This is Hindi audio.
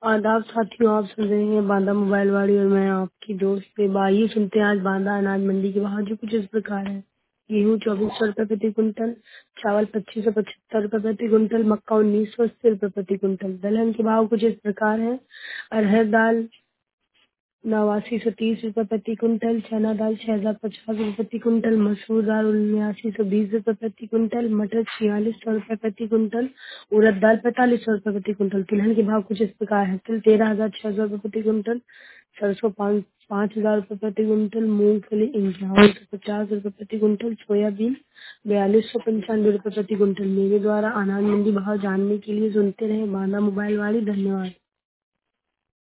आदाब साथियों, आप सुन रहे हैं बांदा मोबाइल वाली और मैं आपकी दोस्त बेबा। आइए सुनते हैं आज बांदा अनाज मंडी के भाव जो कुछ इस प्रकार है। गेहूँ 2400 रुपए प्रति कुंटल, चावल 2575 रुपए प्रति कुंटल, मक्का 1980 रुपए प्रति कुंटल। दलहन के भाव कुछ इस प्रकार है। अरहर दाल 8930 रुपए प्रति कुंटल, चना दाल 6050 रुपए प्रति कुंटल, मसूर दाल 7920 रुपए प्रति कुंटल, मटर 4600 रुपए प्रति कुंटल, उड़द दाल 4500 रुपए प्रति कुंटल। तिलहन के भाव कुछ इस प्रकार है। तिल 13600 रुपए प्रति कुंटल, सरसों 5000 रुपए प्रति कुंटल, मूंगफली 5150 रुपए प्रति कुंटल, सोयाबीन 4295 रुपए प्रति कुंटल। मेरे द्वारा अनाज मंडी भाव जानने के लिए सुनते रहे बांदा मोबाइल वाली। धन्यवाद।